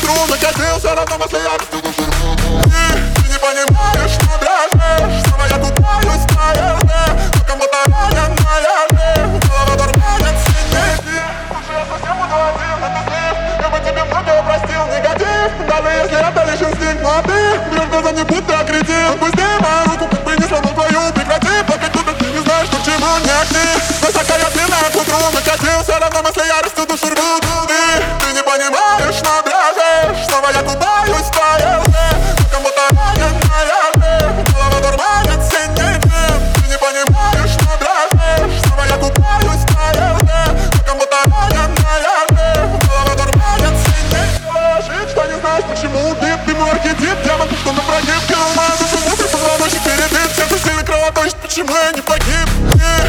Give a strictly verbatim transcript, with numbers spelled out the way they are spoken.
утру накатил, все равно мысли я всюду шурму. Ты, ты не понимаешь, что дрожишь, снова я купаюсь в твоей лжи. Но кому-то раненая жизнь, голова дурманит синей дни. Лучше я совсем буду один, это слив. Я бы тебе многое простил, негатив. Даже если это лишь инстинкт, но ты бьешь глаза, не будь так кретин. Отпусти мою руку, как бы не сломал твою. Прекрати плакать, будто ты не знаешь, что к чему не актив. Высоко я длинная к утру накатил, все равно мысли яростью душу рвут. Ты, ты не понимаешь, но дрожишь, снова я купаюсь в твоей лжи. Но кому-то раненая жизнь, голова дурманит синей дни. Ты не понимаешь, но дрожишь, снова я купаюсь в твоей лжи. Но кому-то раненая жизнь, голова дурманит синей дни. Жить, что не знаешь, почему ты, ты мой архетип, демон, что на прогиб. Кинул мою душу, мусор, позвоночник перебит. Сердце сильно кровоточит, почему я не погиб?